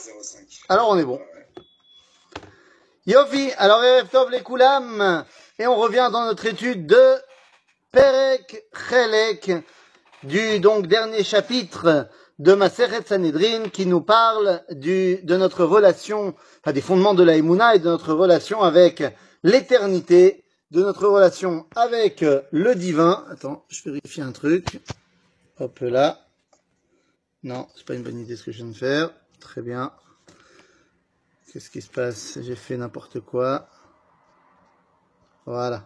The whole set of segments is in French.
Alors on est bon. Yofi, alors Erev Tov les Koulam, et on revient dans notre étude de Perek Chelek, du donc dernier chapitre de Masechet Sanhedrin, qui nous parle de notre relation, enfin des fondements de la Emouna et de notre relation avec l'éternité, de notre relation avec le divin. Attends, je vérifie un truc. Hop là. Non, c'est pas une bonne idée ce que je viens de faire. Très bien. Qu'est-ce qui se passe? J'ai fait n'importe quoi. Voilà.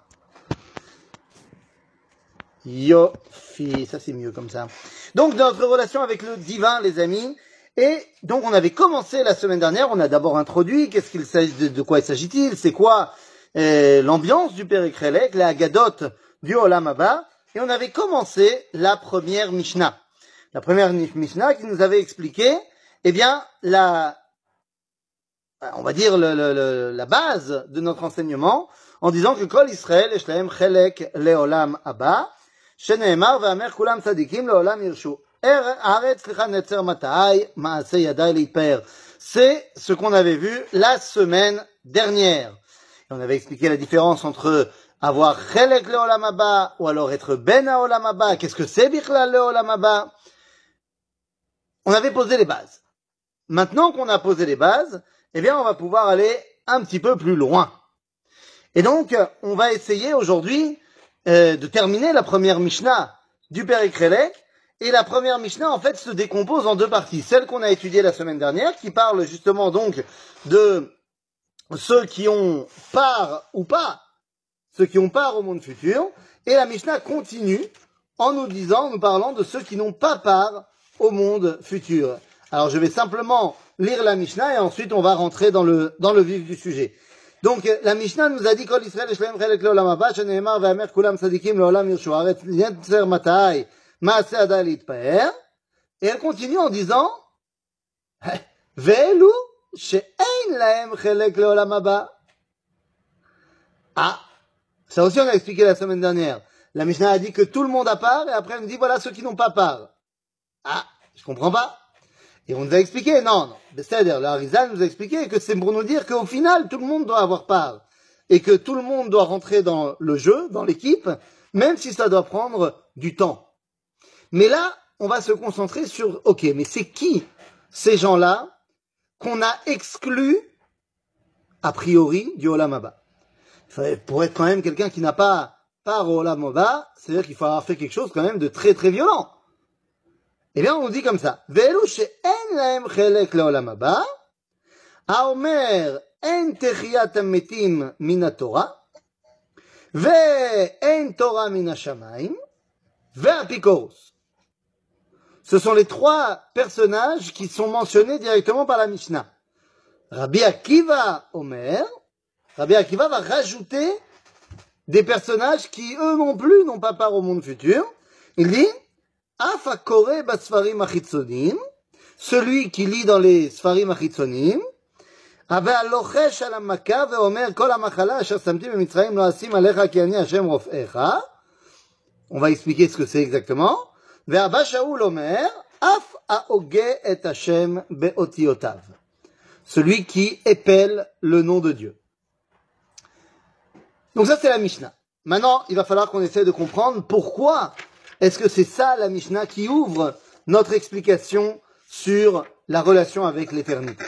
Yofi, ça c'est mieux comme ça. Donc notre relation avec le divin, les amis. Et donc on avait commencé la semaine dernière, on a d'abord introduit qu'est-ce qu'il s'agit, de quoi il s'agit-il, c'est quoi l'ambiance du Perek Chelek, la Haggadot du Olam Haba, et on avait commencé la première Mishnah. La première Mishnah qui nous avait expliqué, eh bien, on va dire la base de notre enseignement, en disant que Kol Israël Eshlaem Chelek Leolam Haba, Sheneemar V'amer Kulam Tzadikim Leolam Yirshu. C'est ce qu'on avait vu la semaine dernière. Et on avait expliqué la différence entre avoir Chelek Leolam Haba ou alors être Ben Haolam Haba. Qu'est-ce que c'est Bichlal Leolam Haba? On avait posé les bases. Maintenant qu'on a posé les bases, eh bien, on va pouvoir aller un petit peu plus loin. Et donc, on va essayer aujourd'hui de terminer la première Mishnah du Perek Chelek. Et la première Mishnah, en fait, se décompose en deux parties. Celle qu'on a étudiée la semaine dernière, qui parle justement donc de ceux qui ont part ou pas, ceux qui ont part au monde futur. Et la Mishnah continue en nous parlant de ceux qui n'ont pas part au monde futur. Alors, je vais simplement lire la Mishnah et ensuite on va rentrer dans le vif du sujet. Donc, la Mishnah nous a dit Kol Israël Eshlaem Chelek Leolam Haba, Sheneemar V'amer Kulam Tzadikim Leolam Yirshu Haaretz Yetzer Matai Maaseh Adai Litpaer. Et elle continue en disant Ve'elu she'ein lahem Chelek Leolam Haba. Ah, ça aussi on a expliqué la semaine dernière. La Mishnah a dit que tout le monde a part et après elle nous dit voilà ceux qui n'ont pas part. Ah, je comprends pas. Et on nous a expliqué, non, c'est-à-dire, le Harizal nous a expliqué que c'est pour nous dire qu'au final, tout le monde doit avoir part. Et que tout le monde doit rentrer dans le jeu, dans l'équipe, même si ça doit prendre du temps. Mais là, on va se concentrer sur, ok, mais c'est qui ces gens-là qu'on a exclus, a priori, du Olam Haba? Pour être quand même quelqu'un qui n'a pas part au Olam Haba, c'est-à-dire qu'il faut avoir fait quelque chose quand même de très très violent. Eh bien, on nous dit comme ça. Ve'elu she'en lahem chelek leolam haba, haomer en techiyat hametim min haTorah, ve'en Torah min hashamayim, ve'apikoros. Ce sont les trois personnages qui sont mentionnés directement par la Mishnah. Rabbi Akiva Omer, Rabbi Akiva va rajouter des personnages qui, eux non plus, n'ont pas part au monde futur. Il dit Af hakore basfarim achitzonim, celui qui lit dans les sfarim achitzonim, ave alochesh al hamaka veomer kol hamachala asher samti bemitzrayim lo asim alecha ki ani Hashem rofecha. On va expliquer ce que c'est exactement. Ve'abba Shaul omer af haoge et Hashem beotiotav, celui qui épelle le nom de Dieu. Donc ça c'est la Mishnah. Maintenant, il va falloir qu'on essaie de comprendre pourquoi est-ce que c'est ça la Mishnah qui ouvre notre explication sur la relation avec l'éternité.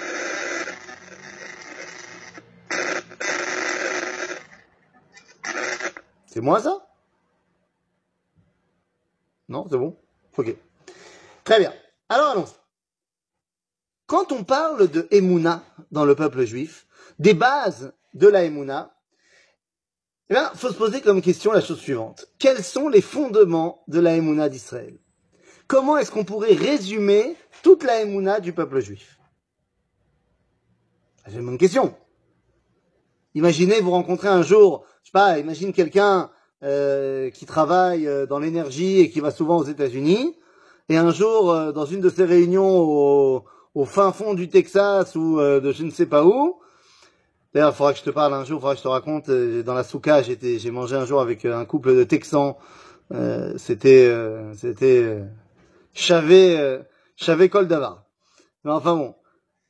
C'est moi ça? Non, c'est bon? Ok. Très bien. Alors allons-y. Quand on parle de Emouna dans le peuple juif, des bases de la Emouna, eh bien, il faut se poser comme question la chose suivante. Quels sont les fondements de la Emouna d'Israël? Comment est-ce qu'on pourrait résumer toute la Emouna du peuple juif? C'est une bonne question. Imaginez, vous rencontrez un jour, je sais pas, imagine quelqu'un qui travaille dans l'énergie et qui va souvent aux États-Unis, et un jour, dans une de ces réunions au fin fond du Texas ou de je ne sais pas où, d'ailleurs, il faudra que je te parle un jour, il faudra que je te raconte, dans la souka, j'ai mangé un jour avec un couple de Texans, c'était Chavé Kol Davar. Mais enfin bon.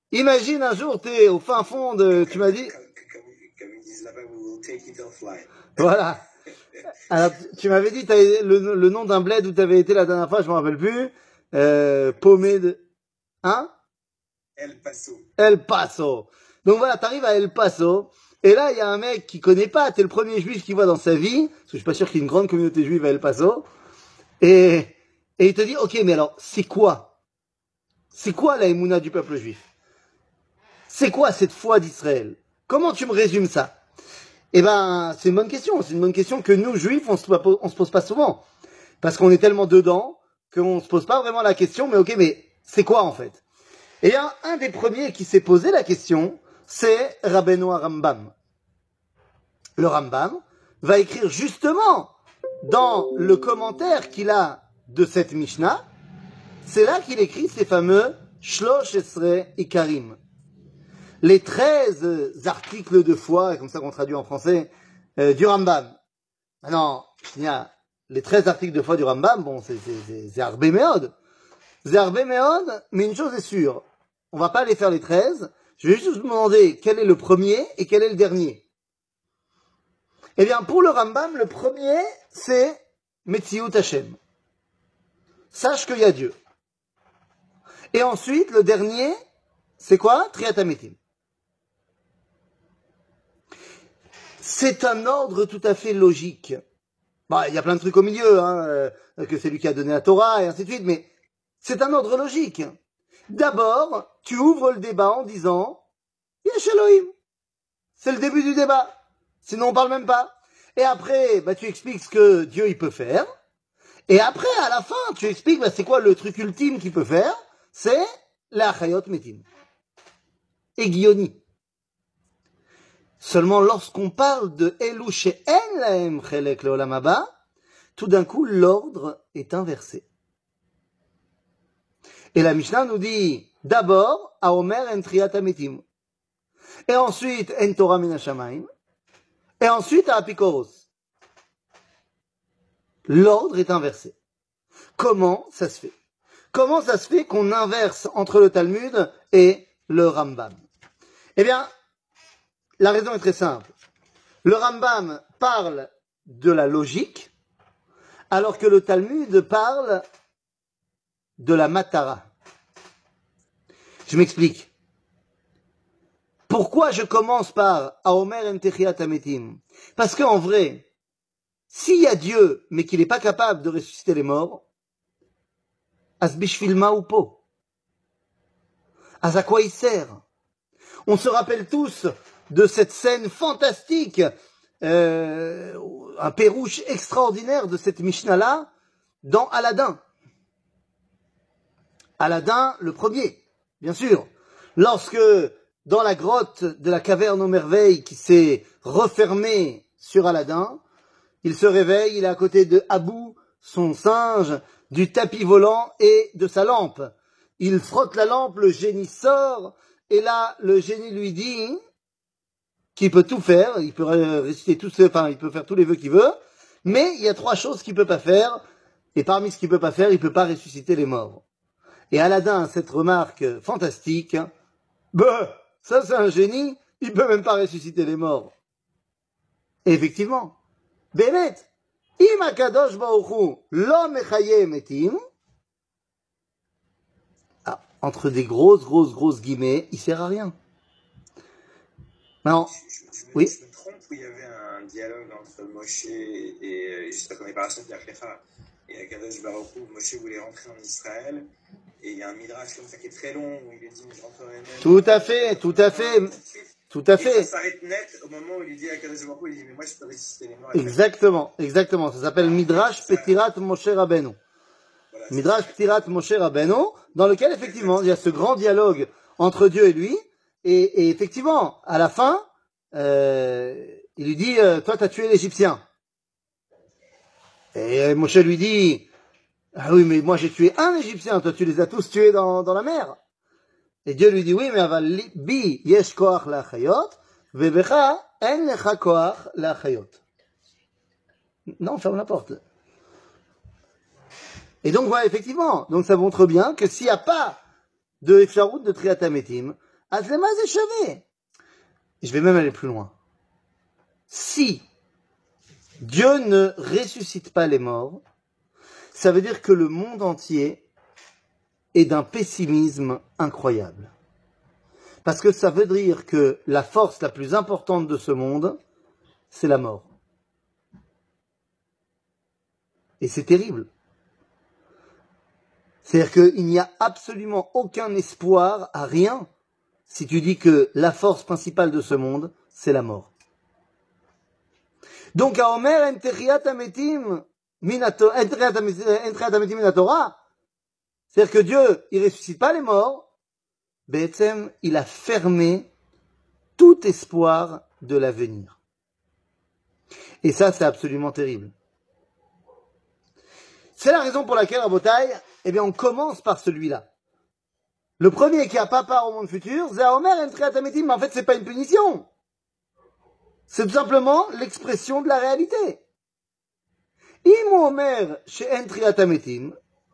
Imagine un jour, t'es au fin fond de, tu m'as dit, Comme ils disent là-bas, we will take it offline. voilà. Alors, tu m'avais dit, le nom d'un bled où t'avais été la dernière fois, je me rappelle plus, paumé de, hein? El Paso. El Paso. Donc voilà, t'arrives à El Paso, et là, il y a un mec qui connaît pas, t'es le premier juif qu'il voit dans sa vie, parce que je suis pas sûr qu'il y ait une grande communauté juive à El Paso, et, et il te dit, ok, mais alors, c'est quoi? C'est quoi la émouna du peuple juif? C'est quoi cette foi d'Israël? Comment tu me résumes ça? Eh ben, c'est une bonne question. C'est une bonne question que nous, juifs, on se pose pas souvent. Parce qu'on est tellement dedans qu'on se pose pas vraiment la question, mais ok, mais c'est quoi en fait? Et un des premiers qui s'est posé la question, c'est Rabbeinu Rambam. Le Rambam va écrire justement dans le commentaire qu'il a de cette Mishnah, c'est là qu'il écrit ces fameux Shlosh Esrei Ikarim. Les 13 articles de foi, comme ça qu'on traduit en français, du Rambam. Maintenant, il y a les 13 articles de foi du Rambam, bon, c'est Arbé Méod. C'est Arbé Méod, mais une chose est sûre, on va pas aller faire les 13, je vais juste vous demander quel est le premier et quel est le dernier. Eh bien, pour le Rambam, le premier, c'est Metziut Hashem. Sache qu'il y a Dieu. Et ensuite, le dernier, c'est quoi? Triat Hametim. C'est un ordre tout à fait logique. Bah, il y a plein de trucs au milieu, hein, que c'est lui qui a donné la Torah et ainsi de suite, mais c'est un ordre logique. D'abord, tu ouvres le débat en disant Yesh Elohim. C'est le début du débat. Sinon, on parle même pas. Et après, bah, tu expliques ce que Dieu il peut faire. Et après, à la fin, tu expliques bah, c'est quoi le truc ultime qu'il peut faire. C'est la Chayot Metim. Et Guioni. Seulement lorsqu'on parle de Elu she'en lahem chelek leolam haba, tout d'un coup, l'ordre est inversé. Et la Mishnah nous dit, d'abord, Aomer en triat hametim. Et ensuite, en Torah min hashamayim. Et ensuite, à Apikoros. L'ordre est inversé. Comment ça se fait? Comment ça se fait qu'on inverse entre le Talmud et le Rambam? Eh bien, la raison est très simple. Le Rambam parle de la logique, alors que le Talmud parle de la matara. Je m'explique. Pourquoi je commence par Aomer en Techiat Hametim? Parce qu'en vrai, s'il y a Dieu, mais qu'il n'est pas capable de ressusciter les morts, Asbishvil ma ou po? À quoi il sert? On se rappelle tous de cette scène fantastique, un pérouche extraordinaire de cette Mishnah-là, dans Aladdin. Aladdin, le premier, bien sûr. Lorsque, dans la grotte de la caverne aux merveilles qui s'est refermée sur Aladdin, il se réveille, il est à côté de Abou, son singe, du tapis volant et de sa lampe. Il frotte la lampe, le génie sort, et là, le génie lui dit qu'il peut tout faire, il peut réciter il peut faire tous les vœux qu'il veut, mais il y a 3 choses qu'il peut pas faire, et parmi ce qu'il peut pas faire, il peut pas ressusciter les morts. Et Aladdin a cette remarque fantastique, bah, ça c'est un génie, il peut même pas ressusciter les morts. Et effectivement, Bémet, im akadosh baruch hu lo mechaye metim, entre des grosses guillemets, il sert à rien. Non, oui. Je me trompe où il y avait un dialogue entre Moshe et juste la préparation de Yachecha et Akadosh Baruch Hu. Moshe voulait rentrer en Israël et il y a un midrash comme ça qui est très long où il lui dit je rentrerai même. Tout à fait. Et ça s'arrête net au moment où il lui dit à Akadosh Baruch Hu, il dit mais moi je peux ressusciter les morts. Exactement. Ça s'appelle Midrash Petirat Moshe Rabbeinu. Voilà, Midrash Petirat Moshe Rabbeinu, dans lequel effectivement il y a ce grand dialogue entre Dieu et lui. Et effectivement, à la fin, il lui dit, toi, t'as tué l'Égyptien. Et Moshe lui dit, ah oui, mais moi j'ai tué un Égyptien, toi tu les as tous tués dans la mer. Et Dieu lui dit, oui, mais aval bi yesh koach la'achayot, vebecha en lecha koach la'achayot. Non, ferme la porte. Et donc voilà, effectivement, donc ça montre bien que s'il n'y a pas de efsharout de triat hametim, אז למה זה שווה? Je vais même aller plus loin. Si Dieu ne ressuscite pas les morts, ça veut dire que le monde entier est d'un pessimisme incroyable. Parce que ça veut dire que la force la plus importante de ce monde, c'est la mort. Et c'est terrible. C'est-à-dire qu'il n'y a absolument aucun espoir à rien si tu dis que la force principale de ce monde, c'est la mort. Donc, à Omer, en Techiyat Hametim minatora, c'est-à-dire que Dieu, il ressuscite pas les morts, Be'etzem, il a fermé tout espoir de l'avenir. Et ça, c'est absolument terrible. C'est la raison pour laquelle, Rabotai, eh bien, on commence par celui-là. Le premier qui a pas part au monde futur, c'est Omer en Techiyat Hametim, mais en fait, c'est pas une punition. C'est tout simplement l'expression de la réalité. Im Omer she'en Techiyat Hametim,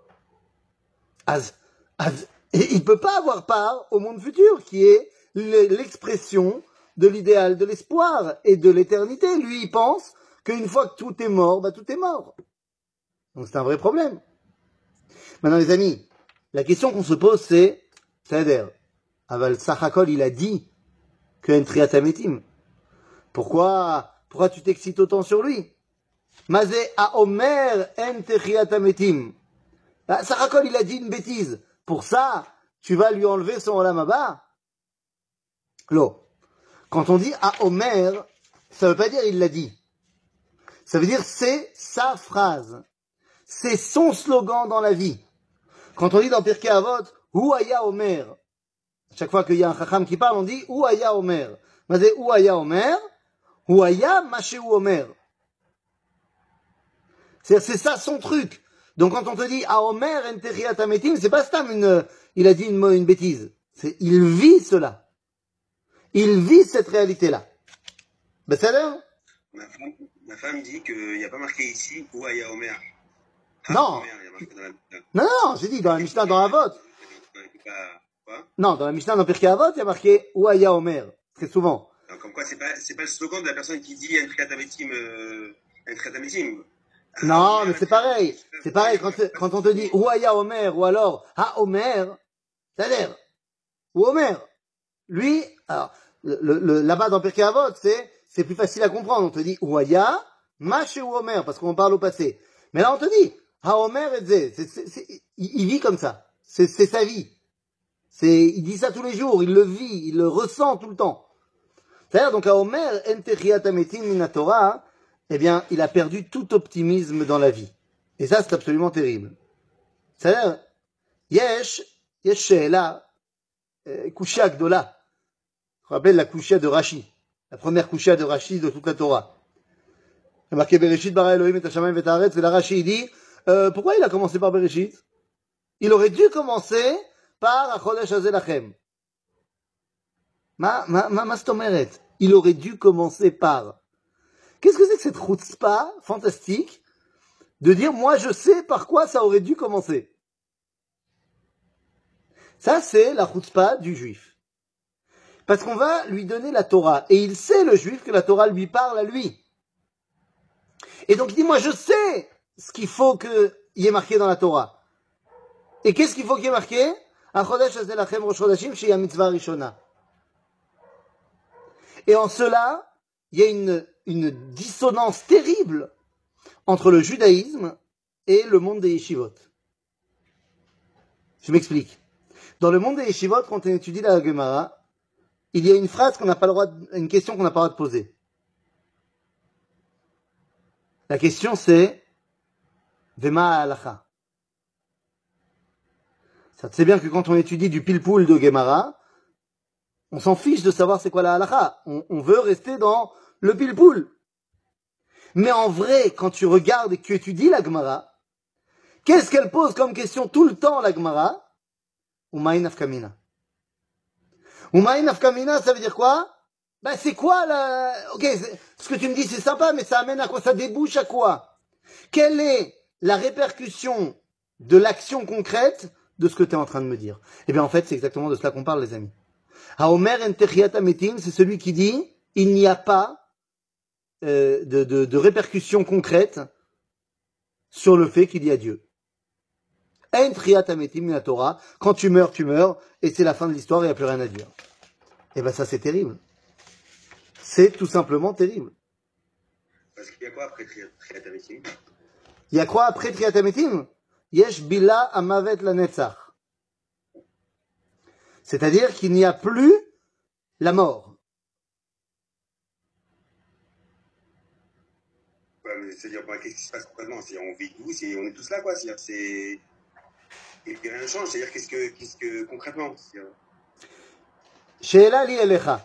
et il peut pas avoir part au monde futur, qui est l'expression de l'idéal, de l'espoir et de l'éternité. Lui, il pense qu'une fois que tout est mort, bah tout est mort. Donc c'est un vrai problème. Maintenant, les amis, la question qu'on se pose, c'est-à-dire, Aval Sachakol, il a dit que en Techiyat Hametim. Pourquoi tu t'excites autant sur lui? Mazé a Omer en Techiyat Hametim. Sachakol, il a dit une bêtise. Pour ça, tu vas lui enlever son Olam Haba? Lo. Quand on dit à Omer, ça veut pas dire il l'a dit. Ça veut dire c'est sa phrase. C'est son slogan dans la vie. Quand on dit dans Pirkei Avot, Hu Haya Omer. Chaque fois qu'il y a un chacham qui parle, on dit Hu Haya Omer. Mazé Hu Haya Omer, Hu Haya Mashéhu Omer. C'est ça son truc. Donc quand on te dit à Omer en Techiyat Hametim, c'est pas stam il a dit une bêtise. Il vit cela. Il vit cette réalité-là. Ben c'est là. Ma femme dit qu'il n'y a pas marqué ici où Aya Omer. Non. Omer, il y a marqué dans la Mishnah. Non, j'ai dit dans la Mishnah, dans Avot. Quoi? Non, dans la Mishnah, dans Pirkei Avot, il y a marqué où Aya Omer. Très souvent. Alors, comme quoi, c'est pas le slogan de la personne qui dit en Techiyat Hametim, en Techiyat Hametim. Non, mais c'est pareil. C'est pareil quand on te dit ou Aya Omer ou alors Ha Omer, c'est-à-dire ou Omer. Lui, alors là-bas dans Pirkei Avot, c'est plus facile à comprendre. On te dit ou Aya Mashéhu Omer parce qu'on parle au passé. Mais là on te dit Ha Omer et Zé. Il vit comme ça. C'est sa vie. Il dit ça tous les jours. Il le vit. Il le ressent tout le temps. C'est-à-dire donc à Omer en Techiyat Hametim min Torah. Eh bien, il a perdu tout optimisme dans la vie. Et ça, c'est absolument terrible. C'est-à-dire, yesh she'ela, kushia gdola. Je rappelle la kushia de Rashi. La première kushia de Rashi de toute la Torah. Il y a marqué Bereshit bara Elohim et Hashamayim et Haaretz, et la Rashi, il dit, pourquoi il a commencé par Bereshit? Il aurait dû commencer par Achodesh Hazeh Lachem. Ma stomeret. Il aurait dû commencer par. Qu'est-ce que c'est que cette chutzpah fantastique de dire, moi je sais par quoi ça aurait dû commencer? Ça, c'est la chutzpah du juif. Parce qu'on va lui donner la Torah. Et il sait, le juif, que la Torah lui parle à lui. Et donc il dit, moi je sais ce qu'il faut qu'il y ait marqué dans la Torah. Et qu'est-ce qu'il faut qu'il y ait marqué? Achodesh hazeh lachem rosh chodashim shehi mitzvah rishona. Et en cela, il y a une dissonance terrible entre le judaïsme et le monde des yeshivot. Je m'explique. Dans le monde des yeshivot, quand on étudie la Gemara, il y a une phrase qu'on n'a pas le droit, une question qu'on n'a pas le droit de poser. La question c'est Vema halacha. Ça te sait bien que quand on étudie du pilpoul de Gemara, on s'en fiche de savoir c'est quoi la halacha. On veut rester dans le pilpoul. Mais en vrai, quand tu regardes et que tu étudies la Gemara, qu'est-ce qu'elle pose comme question tout le temps, la Gemara? Umaï nafkamina. Umaï nafkamina, ça veut dire quoi? Ben, c'est quoi la... Ok, ce que tu me dis, c'est sympa, mais ça amène à quoi? Ça débouche à quoi? Quelle est la répercussion de l'action concrète de ce que tu es en train de me dire? Eh bien, en fait, c'est exactement de cela qu'on parle, les amis. Haomer en techiyat hametim, c'est celui qui dit il n'y a pas de répercussions concrètes sur le fait qu'il y a Dieu. En techiyat hametim min Torah, quand tu meurs, et c'est la fin de l'histoire, il n'y a plus rien à dire. Et ben ça c'est terrible. C'est tout simplement terrible. Parce qu'il y a quoi après Triat Hametim? Il y a quoi après Triat Hametim? Yesh bila amavet lanetzach. C'est-à-dire qu'il n'y a plus la mort. Ouais, mais c'est-à-dire, bah, qu'est-ce qui se passe concrètement? On vit tous et on est tous là, quoi. Et puis rien ne change. C'est-à-dire, qu'est-ce que concrètement? She'ela li elecha.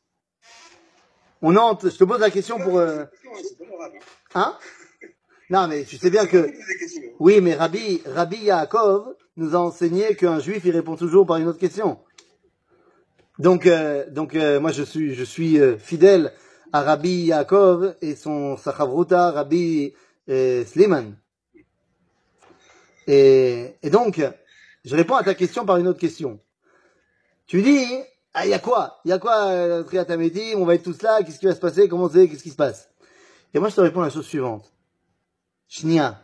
Je te pose la question pour... C'est pas moral, Hein? Non, mais tu sais bien que... Oui, mais Rabbi Yaakov nous a enseigné qu'un juif, il répond toujours par une autre question. Donc, moi, je suis fidèle à Rabbi Yaakov et son Sachavruta, Rabbi Sliman. Et donc, je réponds à ta question par une autre question. Tu dis, ah, il y a quoi, Triat Hametim, on va être tous là, qu'est-ce qui va se passer, comment c'est, qu'est-ce qui se passe? Et moi, je te réponds la chose suivante. Shnia.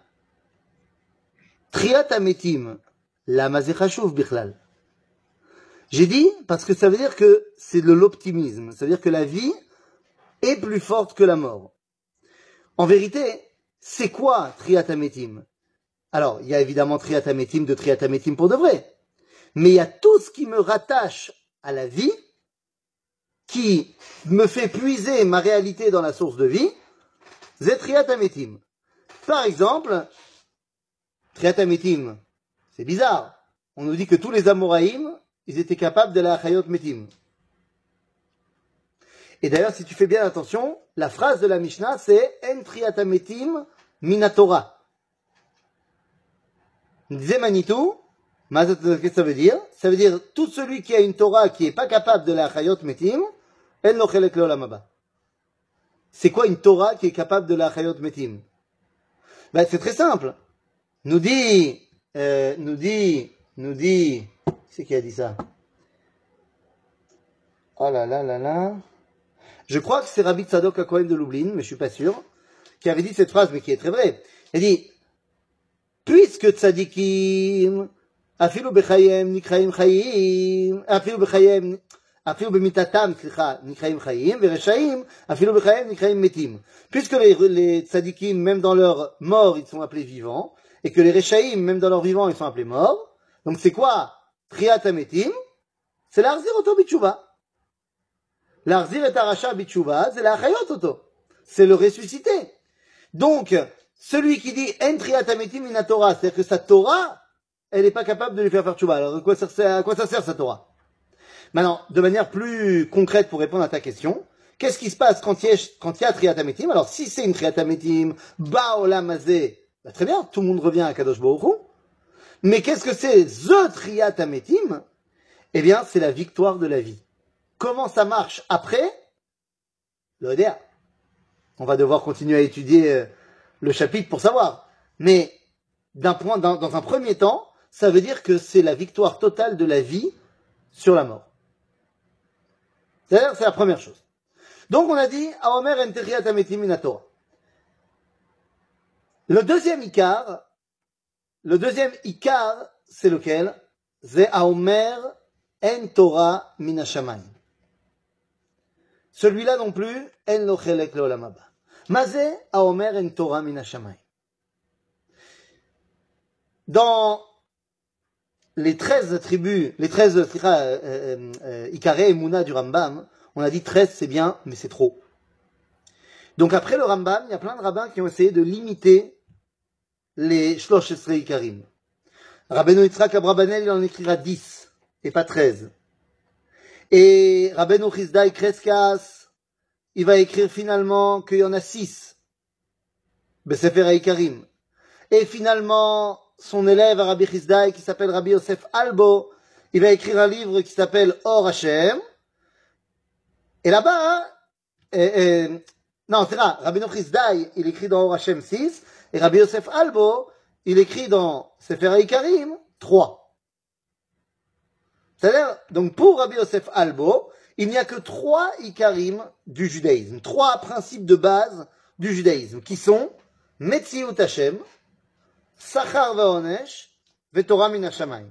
Triat Hametim, la mazechashuv bichlal. J'ai dit parce que ça veut dire que c'est de l'optimisme. Ça veut dire que la vie est plus forte que la mort. En vérité, c'est quoi Triat Hametim? Alors, il y a évidemment Triat Hametim de Triat Hametim pour de vrai. Mais il y a tout ce qui me rattache à la vie, qui me fait puiser ma réalité dans la source de vie, c'est Triat Hametim. Par exemple, Triat Hametim, c'est bizarre. On nous dit que tous les Amoraïm, ils étaient capables de la Chayot Metim. Et d'ailleurs, si tu fais bien attention, la phrase de la Mishnah, c'est En Triat Hametim Minatora. Disait Manitou, qu'est-ce que ça veut dire? Ça veut dire tout celui qui a une Torah qui est pas capable de la Chayot Metim, En lo chelek le'olam haba. C'est quoi une Torah qui est capable de la Chayot Metim? Ben, c'est très simple. Nous dit, c'est qui a dit ça? Oh là là là là. Je crois que c'est Rabbi Tzadok HaKohen de Lublin, mais je suis pas sûr, qui avait dit cette phrase, mais qui est très vraie. Il dit, puisque tzadikim, afilu bechayem nikraim chayim, afilu bemitatam, nikraim chayim, vereshaim, afilu bechayem nikraim metim. Puisque les tzadikim, même dans leur mort, ils sont appelés vivants, et que les reshaim, même dans leur vivant, ils sont appelés morts. Donc c'est quoi? Triat hametim, c'est l'arzir oto bitshuva. L'arzir et aracha bitshuva, c'est la chayot oto. C'est le ressuscité. Donc, celui qui dit en triat hametim min Torah, c'est-à-dire que sa Torah, elle n'est pas capable de lui faire tchouva. Alors, à quoi ça sert sa Torah? Maintenant, de manière plus concrète pour répondre à ta question, qu'est-ce qui se passe quand il y a triat hametim? Alors, si c'est une triat hametim, ba'olam hazeh, bah, très bien, tout le monde revient à Kadosh Baruch Hu. Mais qu'est-ce que c'est the triat hametim? Eh bien, c'est la victoire de la vie. Comment ça marche après? L'ODR. On va devoir continuer à étudier le chapitre pour savoir. Mais dans un premier temps, ça veut dire que c'est la victoire totale de la vie sur la mort. C'est-à-dire, c'est la première chose. Donc on a dit, Aomer en techiyat hametim min Torah. Le deuxième ikar, c'est lequel? C'est Aomer en Torah min hashamayim. Celui-là non plus, en lo chelek leolam haba. Mazé Aomer en Torah min hashamayim. Dans les 13 tribus, Ikarei Emouna du Rambam, on a dit 13 c'est bien, mais c'est trop. Donc après le Rambam, il y a plein de rabbins qui ont essayé de limiter les Shlosh Esrei Ikarim. Rabbeinu Yitzhak Abrabanel, il en écrira 10, et pas 13. Et Rabbeinu Chizdai Kreskas, il va écrire finalement qu'il y en a 6. Besefer HaIkarim. Et finalement, son élève, Rabbi Chizdai, qui s'appelle Rabbi Yosef Albo, il va écrire un livre qui s'appelle Or Hashem. Et là-bas, non, c'est rare, Rabbi Chizdai, il écrit dans Or Hashem 6, et Rabbi Yosef Albo, il écrit dans Sefer HaIkarim 3. C'est-à-dire, donc pour Rabbi Yosef Albo, il n'y a que 3 ikarim du judaïsme, 3 principes de base du judaïsme, qui sont Metziut Hashem, Sachar Vaonesh, Vetorah Min Hashamayim.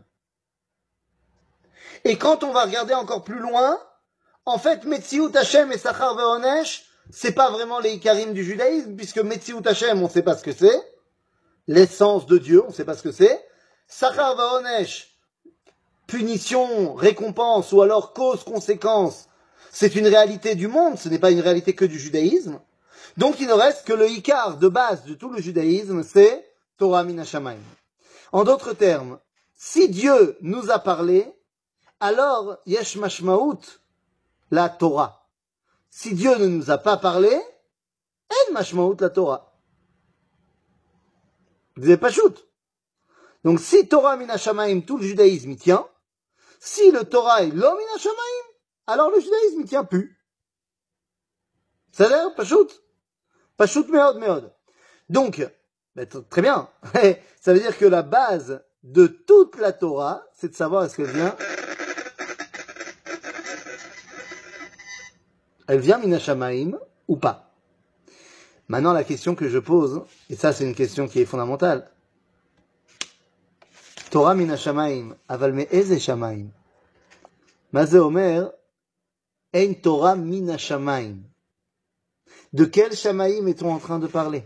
Et quand on va regarder encore plus loin, en fait, Metziut Hashem et Sachar Vaonesh, c'est pas vraiment les ikarim du judaïsme, puisque Metziut Hashem, on sait pas ce que c'est, l'essence de Dieu, on sait pas ce que c'est, Sachar Vaonesh, punition, récompense ou alors cause, conséquence, c'est une réalité du monde, ce n'est pas une réalité que du judaïsme. Donc il ne reste que le ikar de base de tout le judaïsme, c'est Torah min hashamayim. En d'autres termes, si Dieu nous a parlé, alors yesh mashmaout la Torah. Si Dieu ne nous a pas parlé, en mashmaout la Torah. Vous n'avez pas shoot. Donc si Torah min hashamayim, tout le judaïsme y tient. Si le Torah est l'homme in hashamayim, alors le judaïsme ne tient plus. Ça a l'air Pachout meod. Donc, très bien. Ça veut dire que la base de toute la Torah, c'est de savoir est-ce qu'elle vient min hashamayim ou pas. Maintenant, la question que je pose, et ça c'est une question qui est fondamentale. Torah min hashamayim, aval me'eze shamayim. Mazé Omer, Ein Torah min hashamayim. De quel shamayim est-on en train de parler?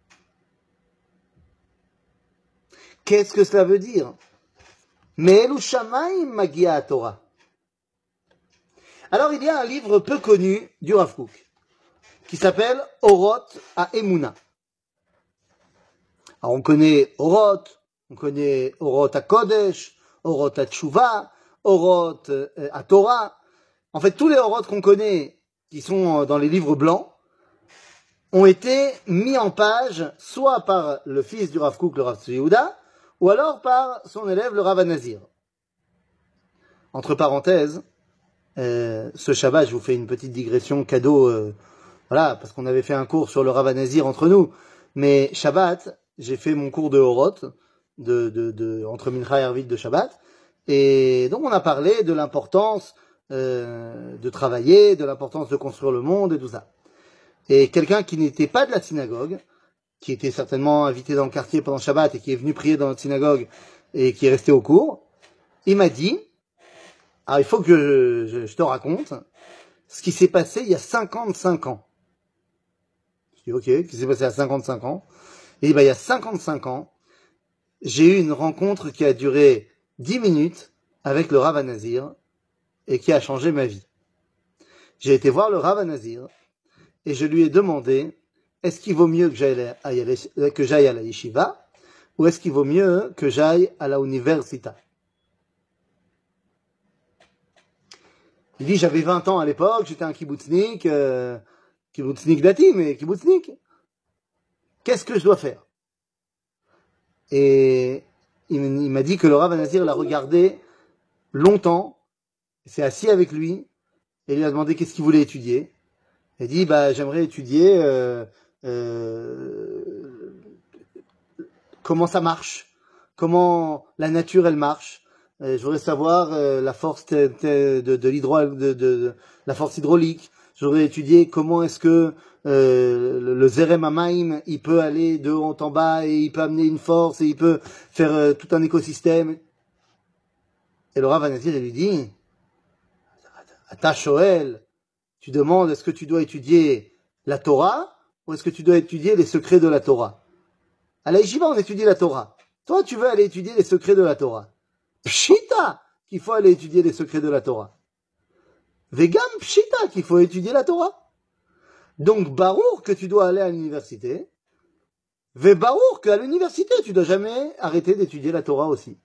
Qu'est-ce que cela veut dire? Me'elu shamayim magia Torah. Alors il y a un livre peu connu du Rav Kook qui s'appelle Oroth à Emouna. Alors on connaît Oroth à Kodesh, Oroth à Tshuva, Oroth à Torah. En fait, tous les Oroth qu'on connaît, qui sont dans les livres blancs, ont été mis en page soit par le fils du Rav Kook, le Rav Tzvi Yehuda, ou alors par son élève, le Rav Nazir. Entre parenthèses, ce Shabbat, je vous fais une petite digression cadeau, voilà, parce qu'on avait fait un cours sur le Rav Nazir entre nous. Mais Shabbat, j'ai fait mon cours de Oroth, entre Mincha et Arvit de Shabbat. Et donc on a parlé de l'importance de travailler, de l'importance de construire le monde et tout ça. Et quelqu'un qui n'était pas de la synagogue, qui était certainement invité dans le quartier pendant Shabbat et qui est venu prier dans notre synagogue et qui est resté au cours, il m'a dit, alors il faut que je te raconte ce qui s'est passé il y a 55 ans. Je dis ok, ce qui s'est passé il y a 55 ans. Et il y a 55 ans, j'ai eu une rencontre qui a duré 10 minutes avec le Rav Nazir et qui a changé ma vie. J'ai été voir le Rav Nazir et je lui ai demandé est-ce qu'il vaut mieux que j'aille à la yeshiva ou est-ce qu'il vaut mieux que j'aille à la universita. Il dit j'avais 20 ans à l'époque, j'étais un kibbutznik dati, mais kibbutznik. Qu'est-ce que je dois faire? Et il m'a dit que le Rav Nazir l'a regardé longtemps, s'est assis avec lui et lui a demandé qu'est-ce qu'il voulait étudier. Il a dit j'aimerais étudier comment ça marche, comment la nature elle marche. Je voudrais savoir la force la force hydraulique. Je voudrais étudier comment est-ce que le Zerem Hamaim, il peut aller de haut en bas et il peut amener une force et il peut faire tout un écosystème. Et le Rav Nazir lui dit, Ata Shoel, tu demandes est-ce que tu dois étudier la Torah ou est-ce que tu dois étudier les secrets de la Torah? À la Yeshiva, on étudie la Torah. Toi, tu veux aller étudier les secrets de la Torah. Pshita qu'il faut aller étudier les secrets de la Torah. Vegam pshita qu'il faut étudier la Torah. Donc, barour que tu dois aller à l'université. Ve barour qu'à l'université, tu dois jamais arrêter d'étudier la Torah aussi.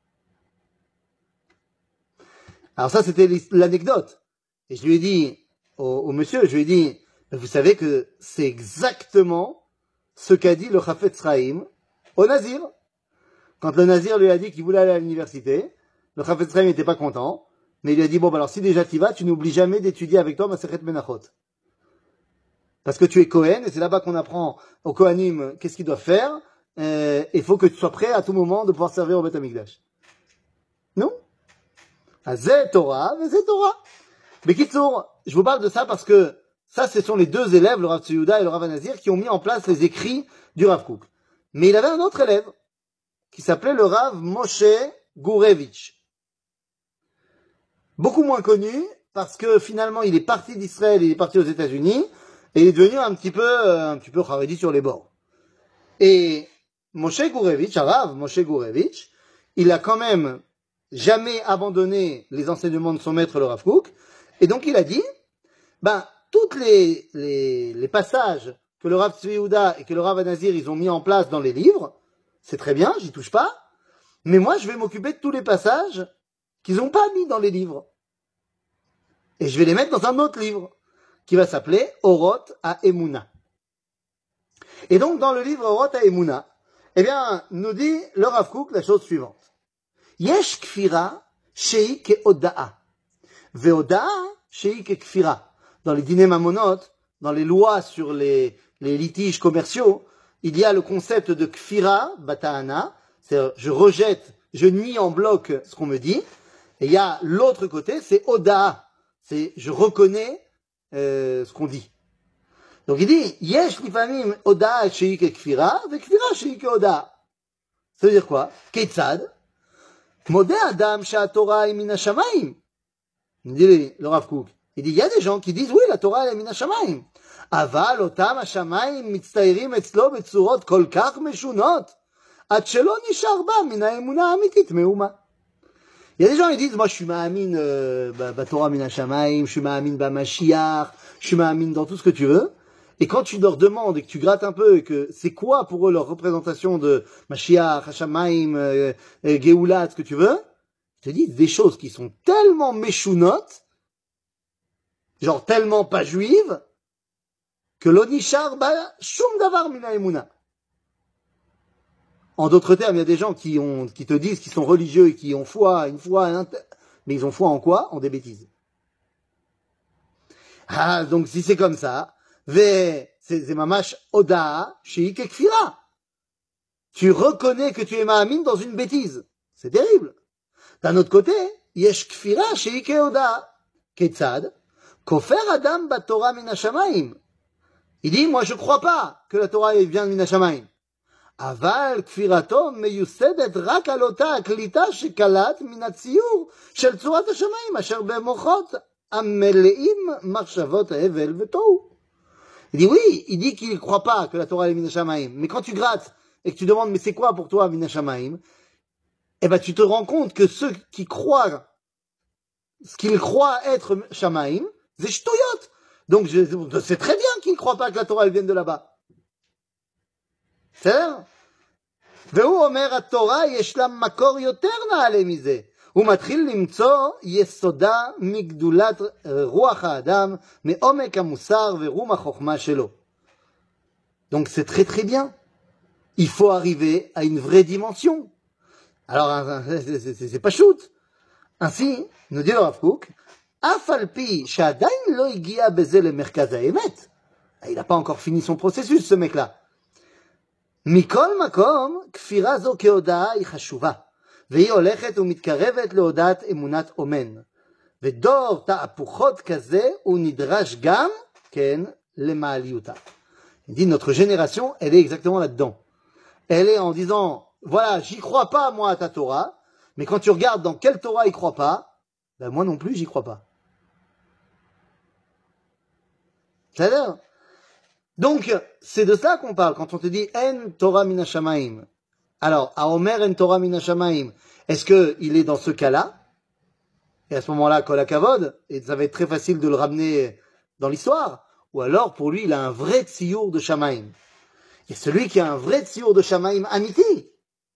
Alors ça, c'était l'anecdote. Et je lui ai dit, au monsieur, je lui ai dit, vous savez que c'est exactement ce qu'a dit le Chafetz Chaim au Nazir. Quand le Nazir lui a dit qu'il voulait aller à l'université, le Chafetz Chaim n'était pas content, mais il lui a dit, alors si déjà tu vas, tu n'oublies jamais d'étudier avec toi Masechet Menachot. Parce que tu es Kohen, et c'est là-bas qu'on apprend aux Kohanim qu'est-ce qu'ils doivent faire, il faut que tu sois prêt à tout moment de pouvoir servir au Beth Amikdash. Non? Azé Torah, Azé Torah. Mais Kitsour, je vous parle de ça parce que ça, ce sont les deux élèves, le Rav Tzvi Yehuda et le Rav Anazir, qui ont mis en place les écrits du Rav Kook. Mais il avait un autre élève qui s'appelait le Rav Moshe Gurevitch. Beaucoup moins connu parce que finalement il est parti d'Israël, il est parti aux États-Unis et il est devenu un petit peu Haredi sur les bords. Et Moshe Gurevitch, Rav Moshe Gurevitch, il a quand même jamais abandonné les enseignements de son maître le Rav Kook et donc il a dit, toutes les passages que le Rav Tzvi Yehuda et que le Rav Anazir ils ont mis en place dans les livres, c'est très bien, j'y touche pas, mais moi je vais m'occuper de tous les passages qu'ils n'ont pas mis dans les livres. Et je vais les mettre dans un autre livre, qui va s'appeler Oroth HaEmuna. Et donc, dans le livre Oroth HaEmuna, nous dit le Rav Kook la chose suivante. Yesh kfira shei ke'oda'a. Ve'oda'a shei ke'kfira. Dans les dîners mamonotes, dans les lois sur les litiges commerciaux, il y a le concept de kfira bata'ana, c'est-à-dire je rejette, je nie en bloc ce qu'on me dit, et il y a l'autre côté, c'est oda'a, c'est je reconnais ce qu'on dit. Donc il dit, yesh lifamim oda'a shei kekfira, vekfira shei keoda'a. Ça veut dire quoi? Ketzad, modeh adam she'atorah min hashamayim. Il dit le Rav Kook. Il dit, il y a des gens qui disent, oui, la Torah est min hashamayim. Aval otam hashamayim mitztairim etzlo betzurot kol kach meshunot, ad shelo nishar ba min ha'emuna ha'amitit meuma. Il y a des gens qui disent, moi je suis ma'amin Torah min hashamayim, je suis ma'amin Mashiach, je suis ma'amin dans tout ce que tu veux. Et quand tu leur demandes et que tu grattes un peu et que c'est quoi pour eux leur représentation de Mashiach, Hashamayim, Géoula, ce que tu veux, ils te disent des choses qui sont tellement méchounotes, genre tellement pas juives, que l'onishar ba shum davar min ha'emuna. En d'autres termes, il y a des gens qui te disent qu'ils sont religieux et qui ont foi, mais ils ont foi en quoi? En des bêtises. Ah, donc si c'est comme ça, c'est mamash oda shei kekfira. Tu reconnais que tu es ma'amin dans une bêtise. C'est terrible. D'un autre côté, yesh kfira shei keoda. Ketzad, kofer adam batorah min hashamayim. Il dit, moi je crois pas que la Torah vient de min hashamayim. אבל כפירתו מיוסדת רק על אותה הקליטה שקלט מן הציור של צורת השמיים אשר במוחות המלאים מחשבות ההבל ותוהו. Il dit oui, il dit qu'il ne croit pas que la Torah est min hashamayim. Mais quand tu grattes et que tu demandes mais c'est quoi pour toi min hashamayim, tu te rends compte que ceux qui croient ce qu'ils croient être shamaim, c'est shtoyot. Donc c'est très bien qu'ils ne croient pas que la Torah elle vienne de là-bas. בסדר? והוא אומר, התורה יש לה מקור יותר נעלה מזה. הוא מתחיל למצוא יסודה מגדולת רוח האדם, מעומק המוסר ורום החוכמה שלו. Donc c'est très très bien. Il faut arriver à une vraie dimension. Alors, c'est pas shoot. Ainsi, nous dit le Rav Kook, אף על פי שעדיין לא הגיע בזה למרכז האמת. Il n'a pas encore fini son processus, ce mec-là. מכל מקום, כפירה זו כהודעה היא חשובה, והיא הולכת ומתקרבת להודעת אמונת אומן. ודור תהפוכות כזה הוא נדרש גם, כן, למעליותה. Il dit, notre génération, elle est exactement là-dedans. Elle est en disant, voilà, j'y crois pas, moi, à ta Torah, mais quand tu regardes dans quelle Torah il croit pas, moi non plus, j'y crois pas. C'est-à-dire, donc, c'est de ça qu'on parle quand on te dit En Torah min hashamayim. Alors, à Omer En Torah min hashamayim, est-ce qu'il est dans ce cas-là? Et à ce moment-là, Kol HaKavod, et ça va être très facile de le ramener dans l'histoire. Ou alors, pour lui, il a un vrai tziour de Shamaim. Et celui qui a un vrai tziour de Shamaim amiti.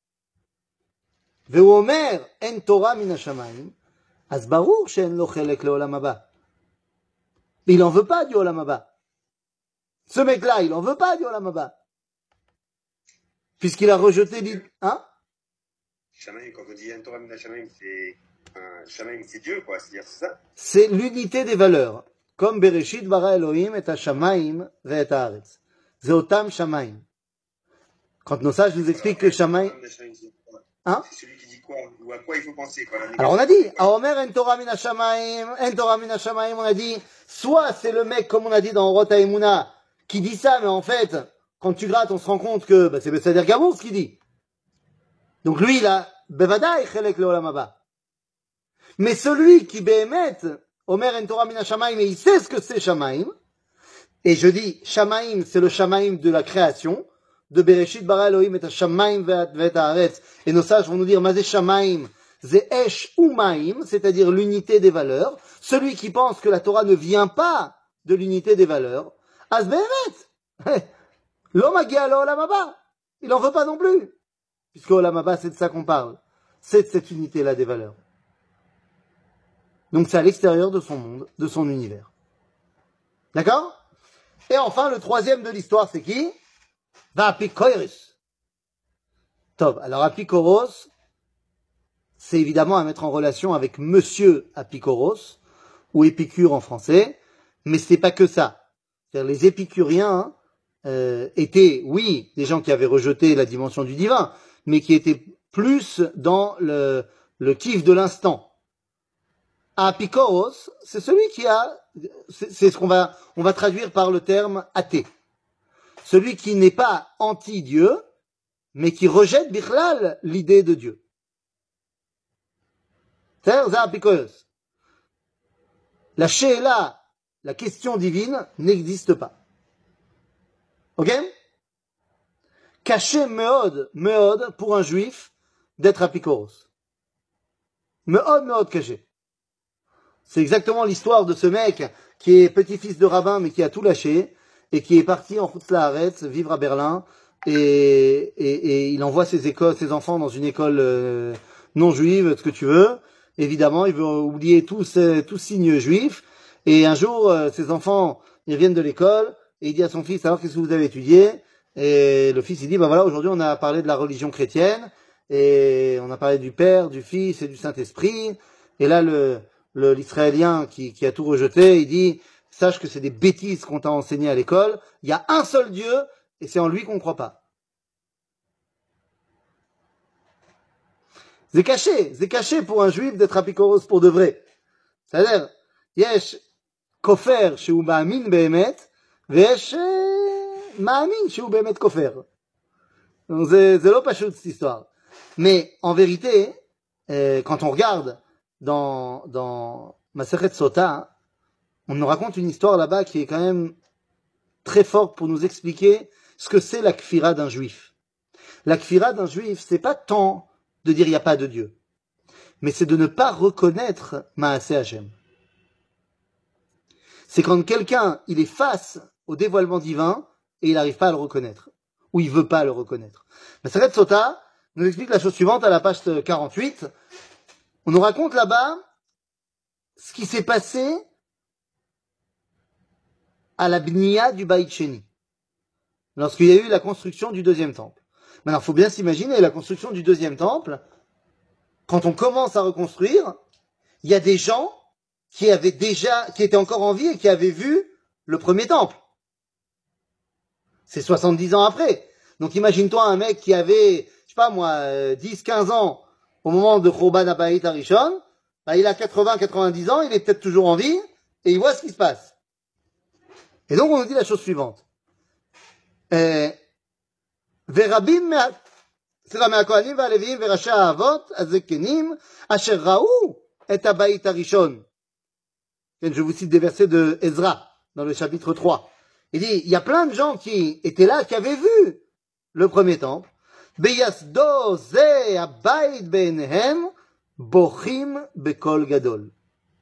Ve'u Omer En Torah min hashamayim, az barur she'en lo chelek le'olam haba. Mais il en veut pas du olam haba. Ce mec-là, il en veut pas du Olam Haba. Puisqu'il a rejeté l'idée. Hein? Shamaim, quand on dit En Torah min hashamayim, c'est Shamaim, c'est Dieu, quoi, c'est-à-dire c'est ça. C'est l'unité des valeurs. Comme Bereshit bara Elohim et Shamaim ve et haaretz. C'est otam Shamaim. Quand nos sages nous expliquent que Shamaim. Hein? C'est celui qui dit quoi? Ou à quoi il faut penser, quoi. Alors on a dit, Aomer en Torah min hashamayim, en Torah min hashamayim, on a dit, soit c'est le mec, comme on a dit dans Rota Emuna, qui dit ça, mais en fait, quand tu grattes, on se rend compte que bah, c'est Besséder Gamour ce qu'il dit. Donc lui, il a, Bevadaï, Chelek le Olam Haba. Mais celui qui bémet, Omer en Torah min hashamayim, et il sait ce que c'est Shamaim, et je dis, Shamaim, c'est le Shamaim de la création, de Bereshit bara Elohim et Shamaim ve'et haaretz. Et nos sages vont nous dire, Mazé Shamaim, Zé Esh Umaim, c'est-à-dire l'unité des valeurs. Celui qui pense que la Torah ne vient pas de l'unité des valeurs, Az Behemet, l'homme a gué à Olam Haba. Il en veut pas non plus. Puisque Olam Haba, c'est de ça qu'on parle. C'est de cette unité-là des valeurs. Donc c'est à l'extérieur de son monde, de son univers. D'accord? Et enfin, le troisième de l'histoire, c'est qui? Va Apikoros. Top. Alors Apikoros, c'est évidemment à mettre en relation avec Monsieur Apikoros, ou Épicure en français, mais c'est pas que ça. C'est-à-dire les épicuriens étaient, oui, des gens qui avaient rejeté la dimension du divin, mais qui étaient plus dans le kiff de l'instant. Apikoros, c'est celui qui a, c'est ce on va traduire par le terme athée. Celui qui n'est pas anti-Dieu, mais qui rejette bichlal l'idée de Dieu. C'est-à-dire, Apikoros. La she'ela, la question divine, n'existe pas. Ok? Caché meod, pour un juif, d'être apikoros. Meod caché. C'est exactement l'histoire de ce mec qui est petit-fils de rabbin, mais qui a tout lâché, et qui est parti en Chutz La'aretz, vivre à Berlin, et il envoie ses enfants dans une école non juive, ce que tu veux. Évidemment, il veut oublier tout signe juif. Et un jour, ses enfants, ils reviennent de l'école, et il dit à son fils, alors qu'est-ce que vous avez étudié? Et le fils, il dit, bah voilà, aujourd'hui, on a parlé de la religion chrétienne, et on a parlé du Père, du Fils et du Saint-Esprit. Et là, l'Israélien qui a tout rejeté, il dit, sache que c'est des bêtises qu'on t'a enseigné à l'école. Il y a un seul Dieu, et c'est en lui qu'on ne croit pas. C'est caché pour un juif d'être apikoros pour de vrai. C'est-à-dire, yesh kofer שהוא מאמין באמת, ויש מאמין שהוא באמת כופר. Donc c'est לא פשוט cette histoire. Mais en vérité, quand on regarde dans Masechet Sota, on nous raconte une histoire là-bas qui est quand même très forte pour nous expliquer ce que c'est la kfira d'un juif. La kfira d'un juif, c'est pas tant de dire il n'y a pas de Dieu, mais c'est de ne pas reconnaître Maaseh Hashem. C'est quand quelqu'un, il est face au dévoilement divin et il n'arrive pas à le reconnaître, ou il veut pas le reconnaître. Masechet Sota nous explique la chose suivante à la page 48. On nous raconte là-bas ce qui s'est passé à la bnia du Beit Sheni, lorsqu'il y a eu la construction du deuxième temple. Maintenant, il faut bien s'imaginer, la construction du deuxième temple, quand on commence à reconstruire, il y a des gens qui étaient encore en vie et qui avaient vu le premier temple. C'est 70 ans après. Donc imagine-toi un mec qui avait, je sais pas moi, 10, 15 ans au moment de Churban HaBayit HaRishon, bah, il a 80, 90 ans, il est peut-être toujours en vie, et il voit ce qui se passe. Et donc on nous dit la chose suivante. ורבים מהכהנים והלוויים וראשי האבות הזקנים אשר ראו את הבית הראשון. Je vous cite des versets de Ezra dans le chapitre 3. Il dit, il y a plein de gens qui étaient là, qui avaient vu le premier temple. ביסדו זה הבית בעיניהם בוכים בקול גדול.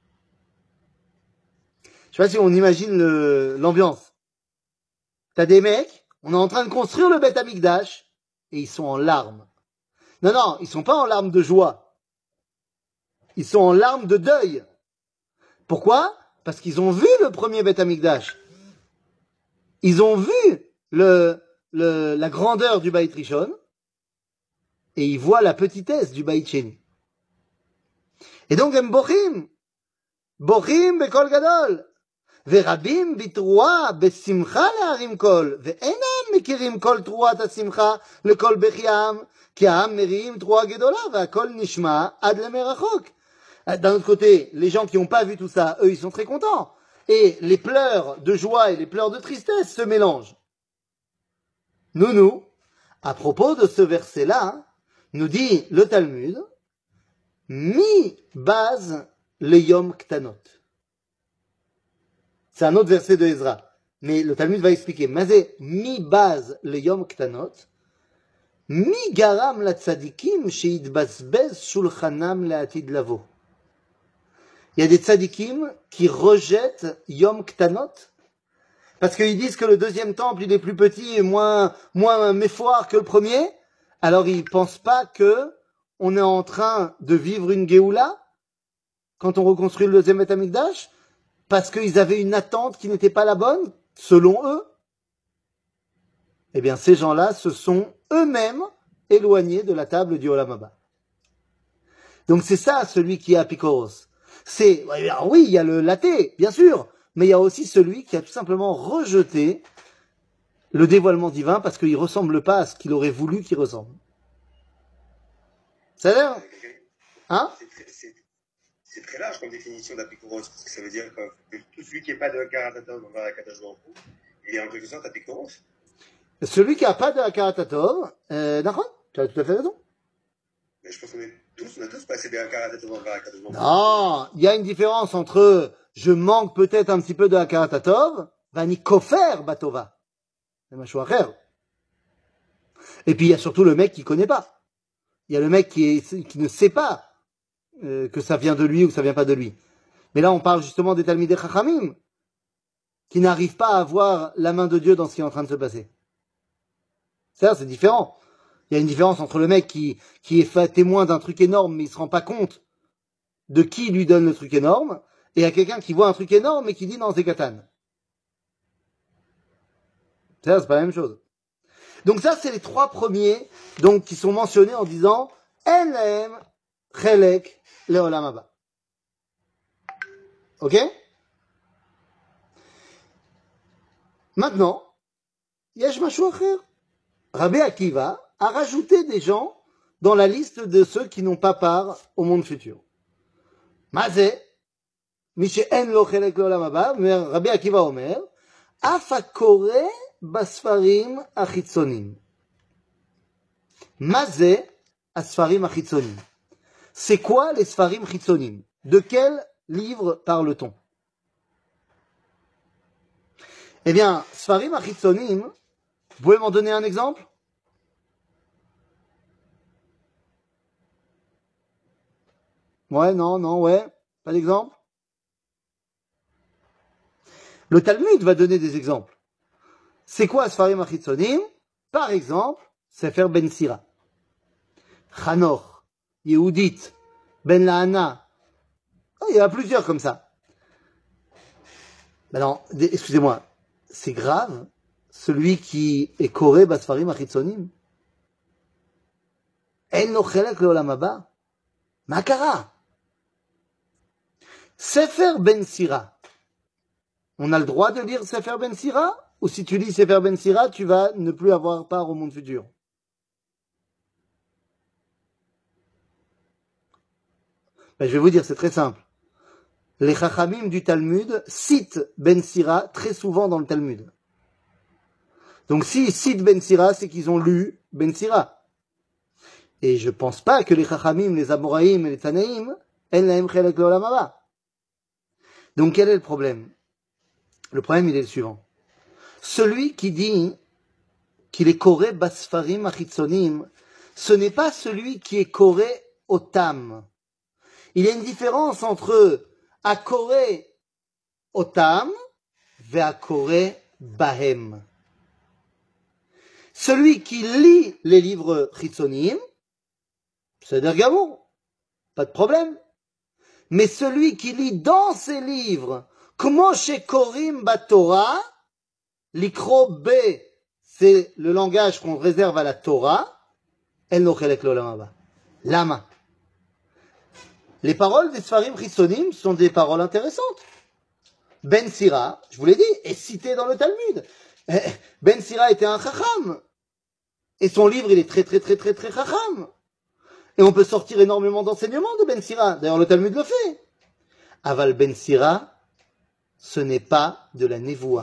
Je sais pas si on imagine l'ambiance. T'as des mecs, on est en train de construire le Beth Amikdash, et ils sont en larmes. Non, ils sont pas en larmes de joie. Ils sont en larmes de deuil. Pourquoi? Parce qu'ils ont vu le premier Beth Amikdash. Ils ont vu la grandeur du Beit Rishon, et ils voient la petitesse du Beit Sheni. Et donc, הם בוכים bekol gadol. ורבים בתרועה בשמחה להרים קול, ואינם מכירים כל תרועת השמחה לכל בכיים, כי העם מריעים תרועה גדולה, והקול נשמע עד למרחוק. D'un autre côté, les gens qui n'ont pas vu tout ça, eux, ils sont très contents. Et les pleurs de joie et les pleurs de tristesse se mélangent. Nous, à propos de ce verset-là, nous dit le Talmud, mi base le yom ktanot. C'est un autre verset de Ezra. Mais le Talmud va expliquer. Mazé, mi base le yom ktanot, mi garam la tzadikim sheitbazbez shulchanam le'atid lavo. Il y a des tzadikim qui rejettent Yom Ktanot parce qu'ils disent que le deuxième temple il est plus petit et moins méfoire que le premier. Alors ils pensent pas que on est en train de vivre une Géoula quand on reconstruit le deuxième Beth Amikdash parce qu'ils avaient une attente qui n'était pas la bonne selon eux. Eh bien ces gens-là se sont eux-mêmes éloignés de la table du Olam Haba. Donc c'est ça celui qui est apikoros. C'est, oui, il y a le laté, bien sûr, mais il y a aussi celui qui a tout simplement rejeté le dévoilement divin parce qu'il ne ressemble pas à ce qu'il aurait voulu qu'il ressemble. Ça a l'air? Hein? C'est très large comme définition d'apikoros, parce que ça veut dire que tout celui qui n'est pas de Karatatov envers la Kadosh Baruch Hu, il est en quelque sorte apikoros. Celui qui n'a pas de Karatatov, d'accord, tu as tout à fait raison. Mais je pense qu'on a tous passé des Karatatov envers la Kadosh Baruch Hu. Non, il y a une différence entre je manque peut-être un petit peu de Karatatov, vani kofer batova. C'est machouacher. Et puis il y a surtout le mec qui connaît pas. Il y a le mec qui ne sait pas que ça vient de lui ou que ça vient pas de lui. Mais là, on parle justement des Talmidei Chachamim qui n'arrivent pas à voir la main de Dieu dans ce qui est en train de se passer. C'est différent. Il y a une différence entre le mec qui est fait témoin d'un truc énorme mais il se rend pas compte de qui lui donne le truc énorme et à quelqu'un qui voit un truc énorme et qui dit non, c'est Katan. C'est pas la même chose. Donc ça, c'est les trois premiers donc qui sont mentionnés en disant En lahem chelek leolam haba. Ok? Maintenant, yesh mashu acher. Rabbi Akiva a rajouté des gens dans la liste de ceux qui n'ont pas part au monde futur. Mazé, Mishe en lo chelek leolam haba, mais Rabbi Akiva omer, af hakore basfarim achitzonim. Mazé asfarim achitzonim. C'est quoi les sfarim chitzonim? De quel livre parle-t-on? Eh bien, sfarim achitzonim, vous pouvez m'en donner un exemple? Ouais, non, ouais. Pas d'exemple? Le Talmud va donner des exemples. C'est quoi Sfarim Achitzonim? Par exemple, Sefer Ben Sira, Chanor, Yehudit, Ben Lahana. Oh, il y en a plusieurs comme ça. Non, excusez-moi, c'est grave, celui qui est Koré Basfarim Achitzonim. En lo chelek leolam haba. Makara. Sefer Ben Sira. On a le droit de lire Sefer Ben Sira? Ou si tu lis Sefer Ben Sira, tu vas ne plus avoir part au monde futur? Ben, je vais vous dire, c'est très simple. Les Chachamim du Talmud citent Ben Sira très souvent dans le Talmud. Donc s'ils citent Ben Sira, c'est qu'ils ont lu Ben Sira. Et je pense pas que les Chachamim, les Amoraïm et les Tanaïm, en lahem chelek leolam haba. Donc quel est le problème? Le problème, il est le suivant. Celui qui dit qu'il est koré basfarim achitzonim, ce n'est pas celui qui est koré otam. Il y a une différence entre akoré otam et akoré bahem. Celui qui lit les livres chitzonim, c'est d'Ergamo, pas de problème. Mais celui qui lit dans ses livres, comment chez Korim Batorah, l'ikro B, c'est le langage qu'on réserve à la Torah, el no chelek leolam haba. Lama. Les paroles des Sfarim Chitzonim sont des paroles intéressantes. Ben Sira, je vous l'ai dit, est cité dans le Talmud. Ben Sira était un chacham. Et son livre, il est très chacham. Et on peut sortir énormément d'enseignements de Ben Sira. D'ailleurs, le Talmud le fait. Aval Ben Sira, ce n'est pas de la névoie.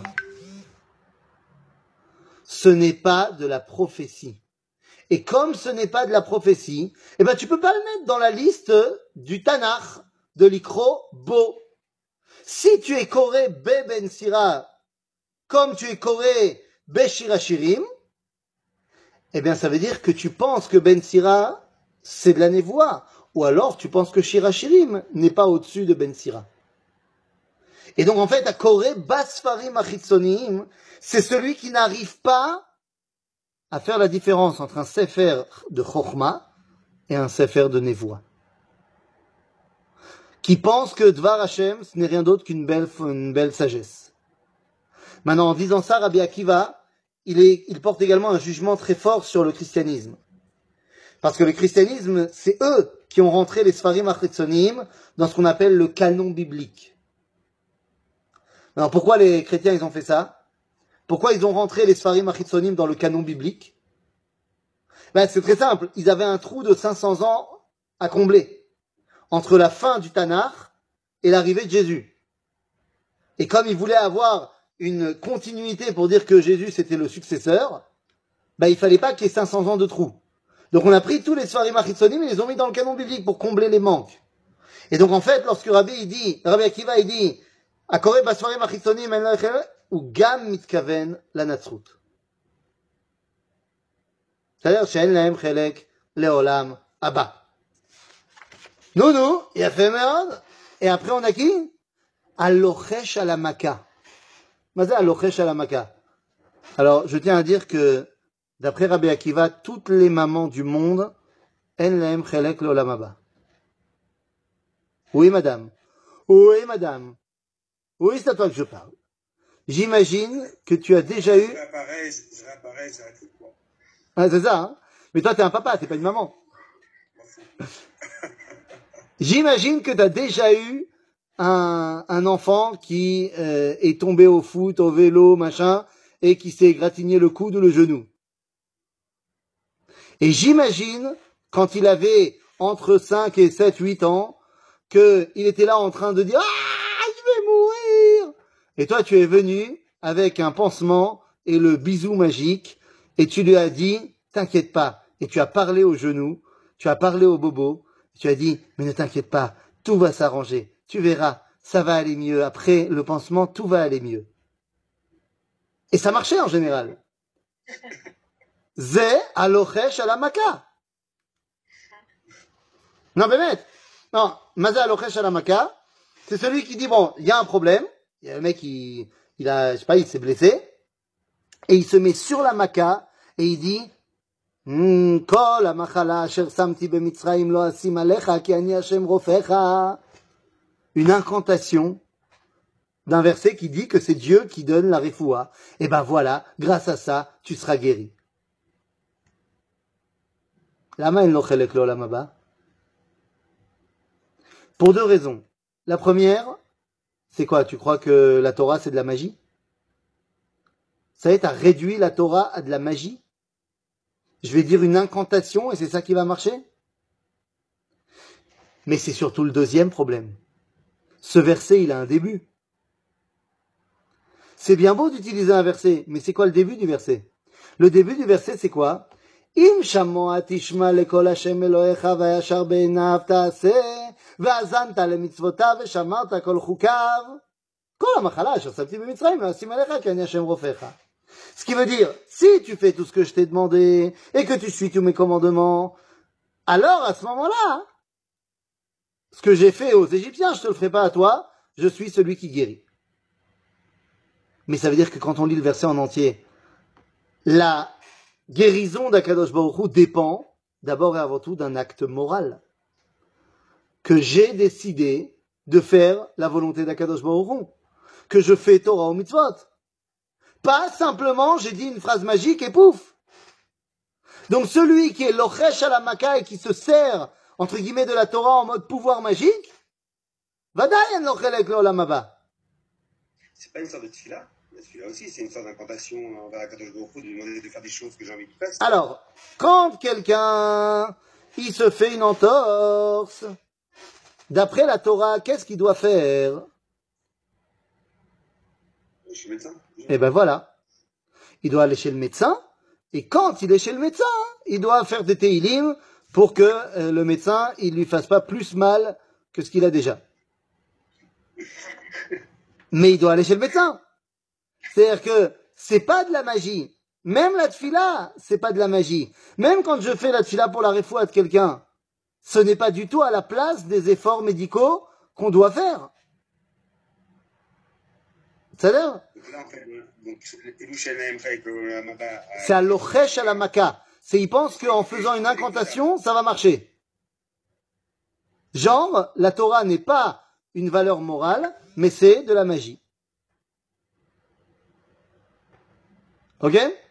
Ce n'est pas de la prophétie. Et comme ce n'est pas de la prophétie, eh ben, tu peux pas le mettre dans la liste du Tanakh, de l'Ikro Bo. Si tu es Koré Be Ben Sira, comme tu es Koré Be Shirachirim, eh bien, ça veut dire que tu penses que Ben Sira, c'est de la névoie. Ou alors, tu penses que Shirachirim n'est pas au-dessus de Ben Sira. Et donc, en fait, à Koré Basfarim Achitsonim, c'est celui qui n'arrive pas à faire la différence entre un sefer de Chokhmah et un sefer de névoie. Qui pense que Dvar Hashem, ce n'est rien d'autre qu'une belle sagesse. Maintenant, en disant ça, Rabbi Akiva, il porte également un jugement très fort sur le christianisme. Parce que le christianisme, c'est eux qui ont rentré les Sfarim Achitsonim dans ce qu'on appelle le canon biblique. Alors pourquoi les chrétiens ils ont fait ça? Pourquoi ils ont rentré les Sfarim Achitsonim dans le canon biblique? Ben, c'est très simple, ils avaient un trou de 500 ans à combler entre la fin du Tanakh et l'arrivée de Jésus. Et comme ils voulaient avoir une continuité pour dire que Jésus c'était le successeur, ben il fallait pas qu'il y ait 500 ans de trou. Donc on a pris tous les Sfarim Achitsonim et les ont mis dans le canon biblique pour combler les manques. Et donc en fait, lorsque Rabbi Akiva il dit Akoré Basfarim Achitsonim ou Gam Mitkaven la Natsrut. C'est-à-dire שאין להם חלק לעולם הבא. נו, יפה מאוד. Et après on a qui? הלוחש על המכה. מה זה הלוחש על המכה? Alors, je tiens à dire que, d'après Rabbi Akiva, toutes les mamans du monde, אין להם חלק לעולם הבא. Oui, madame. Oui, madame. Oui, c'est à toi que je parle. J'imagine que tu as déjà eu... Je réapparais, j'arrête le cours. Ah, c'est ça, hein? Mais toi, t'es un papa, t'es pas une maman. J'imagine que t'as déjà eu un enfant qui est tombé au foot, au vélo, machin, et qui s'est égratigné le coude ou le genou. Et j'imagine, quand il avait entre 5 et 7, 8 ans, qu'il était là en train de dire « Ah, je vais mourir !» Et toi, tu es venu avec un pansement et le bisou magique, et tu lui as dit, t'inquiète pas. Et tu as parlé au genou, tu as parlé au bobo, tu as dit, mais ne t'inquiète pas, tout va s'arranger. Tu verras, ça va aller mieux. Après le pansement, tout va aller mieux. Et ça marchait en général. Zé alochesh à la maka. Non, mais non, mazé alochesh à la maka, c'est celui qui dit, bon, il y a un problème. Il y a un mec qui, je sais pas, il s'est blessé. Et il se met sur la maca et il dit Kol המחלה אשר שמתי במצרים לא אשים עליך כי אני השם רופאך. Une incantation d'un verset qui dit que c'est Dieu qui donne la refoua. Et ben voilà, grâce à ça, tu seras guéri. למה אין לו חלק לעולם הבא? Pour deux raisons. La première, c'est quoi? Tu crois que la Torah c'est de la magie? Ça y est, t'as réduit la Torah à de la magie? Je vais dire une incantation et c'est ça qui va marcher? Mais c'est surtout le deuxième problème. Ce verset, il a un début. C'est bien beau d'utiliser un verset, mais c'est quoi le début du verset? Le début du verset, c'est quoi? Im shamoa tishma lekol Hashem Elohecha vayashar be'einav ta'aseh ve'azanta lemitzvotav ve'shamarta kol chukav kol ha'machala asher samti b'mitzrayim lo asim alecha ki ani Hashem rofecha. Ce qui veut dire, si tu fais tout ce que je t'ai demandé et que tu suis tous mes commandements, alors à ce moment-là, ce que j'ai fait aux Égyptiens, je te le ferai pas à toi, je suis celui qui guérit. Mais ça veut dire que quand on lit le verset en entier, la guérison d'Akadosh Baruch Hu dépend d'abord et avant tout d'un acte moral. Que j'ai décidé de faire la volonté d'Akadosh Baruch Hu. Que je fais Torah ou mitzvot. Pas simplement, j'ai dit une phrase magique et pouf. Donc celui qui est lochesh à la maka et qui se sert, entre guillemets, de la Torah en mode pouvoir magique, vadayen lochelek l'olam haba. c'est pas une sorte de tefila. La tefila aussi, c'est une sorte d'incantation envers Akadosh Baruch Hu, de demander de faire des choses que j'ai envie qu'il fasse. Alors, quand quelqu'un, il se fait une entorse, d'après la Torah, qu'est-ce qu'il doit faire? Je suis médecin. Eh ben voilà. Il doit aller chez le médecin, et quand il est chez le médecin, il doit faire des teilim pour que le médecin, il lui fasse pas plus mal que ce qu'il a déjà. Mais il doit aller chez le médecin. C'est-à-dire que c'est pas de la magie. Même la tfila, c'est pas de la magie. Même quand je fais la tfila pour la refoua de quelqu'un, ce n'est pas du tout à la place des efforts médicaux qu'on doit faire. C'est-à-dire, Donc là, en fait, donc, Elushalem, avec le Maba, c'est à l'ochesh à la maka. C'est, il pense qu'en faisant une incantation, ça va marcher. Genre, la Torah n'est pas une valeur morale, mais c'est de la magie. Ok?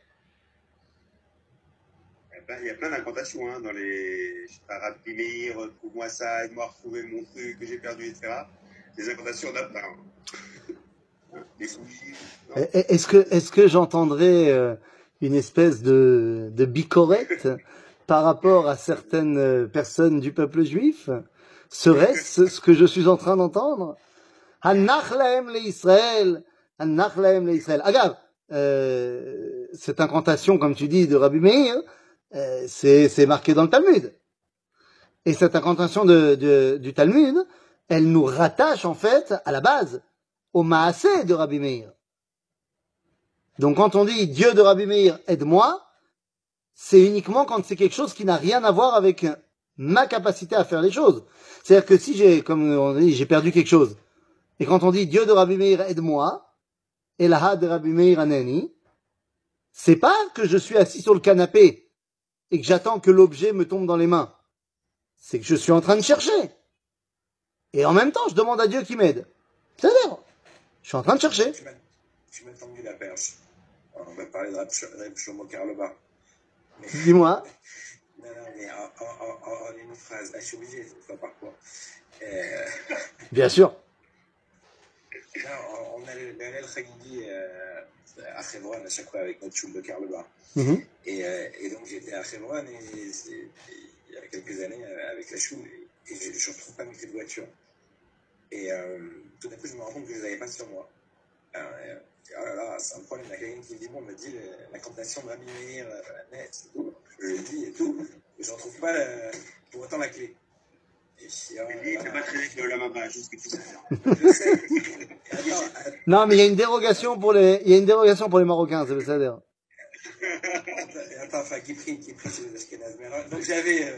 il y a plein d'incantations hein, dans les. Je sais pas, Rabbi Meir, trouve-moi ça, aide-moi à retrouver mon truc que j'ai perdu, etc. Les incantations, on a plein. Les fouilles. Est-ce que j'entendrai une espèce de bicorette par rapport à certaines personnes du peuple juif? Serait-ce ce que je suis en train d'entendre? Hanach lahem le Israël, Hanach lahem le Israël. Agave, cette incantation, comme tu dis, de Rabbi Meir, c'est marqué dans le Talmud. Et cette incantation du Talmud, elle nous rattache en fait à la base, au Maaseh de Rabbi Meir. Donc quand on dit Dieu de Rabbi Meir, aide-moi, c'est uniquement quand c'est quelque chose qui n'a rien à voir avec ma capacité à faire les choses. C'est-à-dire que si j'ai, comme on dit, j'ai perdu quelque chose, et quand on dit Dieu de Rabbi Meir, aide-moi, Elaha de Rabbi Meir aneni, c'est pas que je suis assis sur le canapé et que j'attends que l'objet me tombe dans les mains. C'est que je suis en train de chercher. Et en même temps, je demande à Dieu qui m'aide. C'est-à-dire, je suis en train de chercher. Tu m'as tendu la perche. Alors, on va parler de Reb Shlomo Karlova. Dis-moi. Non, mais en une phrase. Je suis obligé, cette fois, par quoi Bien sûr. Non, on a le Hallel Chagidi à Hebron à chaque fois avec notre choule de Karlova. Mm-hmm. Et donc j'étais à Hebron il y a quelques années avec la choule et je ne retrouve pas mes clés de voiture. Et tout d'un coup, je me rends compte que je ne les avais pas sur moi. Alors, oh là là, c'est un problème. Il y a quelqu'un qui me dit, bon, on me dit la cantation de Rabbi Meir, net, c'est tout. Je le dis et tout. Mais je ne retrouve pas pour autant la clé. Et puis, oh, Il ne fait pas traîner avec le Lamaba, juste que tu sais faire. je sais. Attends, Non, mais il y a une dérogation pour les Marocains, c'est le Seder. attends, enfin, qui prie, c'est les Ashkénazes. Mais alors, donc j'avais,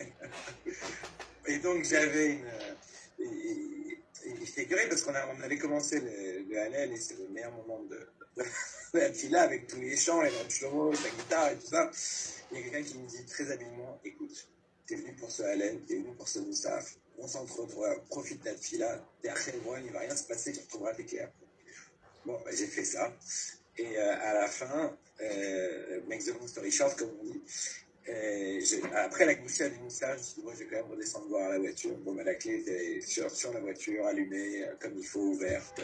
et donc j'avais j'étais curé parce qu'on avait commencé le Hallel et c'est le meilleur moment de la fila avec tous les chants, et le Shlomo, sa guitare et tout ça. Il y a quelqu'un qui me dit très habilement, écoute, t'es venu pour ce Hallel, t'es venu pour ce Moussaf, on s'entretrouve, profite de la fila, t'es à Hebron, il va rien se passer, tu retrouveras tes clairs. Bon, bah, j'ai fait ça. Et à la fin, make the long story short, comme on dit, après la gouchée du moussage, je me suis dit, moi, je vais quand même redescendre voir la voiture. Bon, bah, la clé était sur la voiture, allumée, comme il faut, ouverte.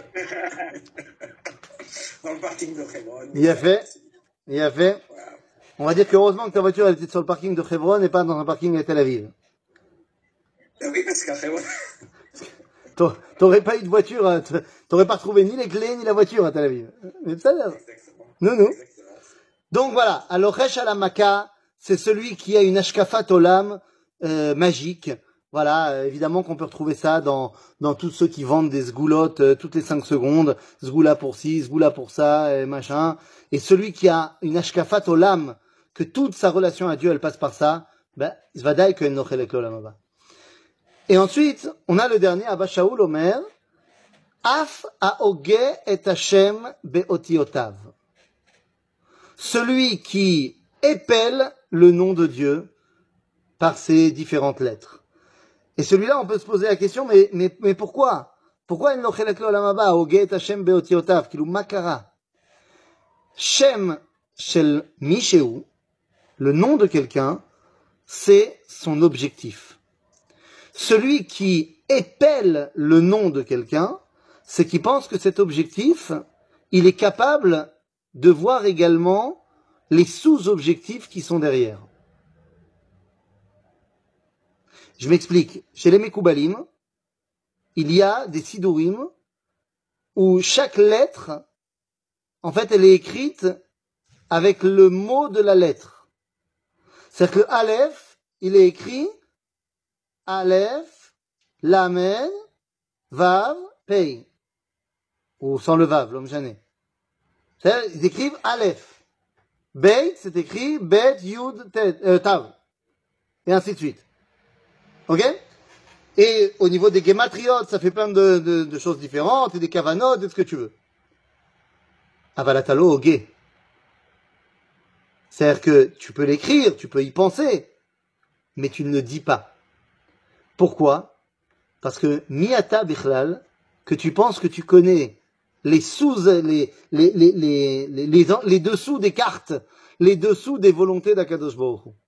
Dans le parking de Hebron. Il a fait. Voilà. On va dire qu'heureusement que ta voiture elle était sur le parking de Hebron et pas dans un parking à Tel Aviv. Ah oui, parce qu'à Hebron... T'aurais pas eu de voiture, t'aurais pas retrouvé ni les clés ni la voiture à Tel Aviv. Mais ça, Exactement. non. Exactement. Donc voilà, Alochesh Alamaka, c'est celui qui a une ashkafat olam magique. Voilà, évidemment qu'on peut retrouver ça dans tous ceux qui vendent des sgoulottes toutes les 5 secondes, sgoula pour ci, sgoula pour ça, et machin. Et celui qui a une ashkafat olam, que toute sa relation à Dieu elle passe par ça, ben, zvadaï que nochelek olam haba. Et ensuite, on a le dernier, Abba Shaul Omer, Af haoge et Hashem beotiotav. Celui qui épelle le nom de Dieu par ses différentes lettres. Et celui-là, on peut se poser la question, mais pourquoi? Pourquoi il nochelek lo olam haba, haoge et Hashem beotiotav, kilou makara? Shem shel Misheu, le nom de quelqu'un, c'est son objectif. Celui qui épelle le nom de quelqu'un, c'est qu'il pense que cet objectif, il est capable de voir également les sous-objectifs qui sont derrière. Je m'explique. Chez les Mekoubalim, il y a des Sidurim où chaque lettre, en fait, elle est écrite avec le mot de la lettre. C'est-à-dire que le Aleph, il est écrit Aleph, Lamed, Vav, Pei. Ou sans le Vav, l'homme jané. C'est-à-dire, ils écrivent Aleph. Beit, c'est écrit Bet, Yud, Tav. Et ainsi de suite. Ok? Et au niveau des gematriotes, ça fait plein de choses différentes, et des kavanot, et ce que tu veux. Avalatalo, ok. C'est-à-dire que tu peux l'écrire, tu peux y penser, mais tu ne le dis pas. Pourquoi? Parce que miata bichlal, que tu penses que tu connais les dessous des cartes, les dessous des volontés d'Akadosh Baruch Hu.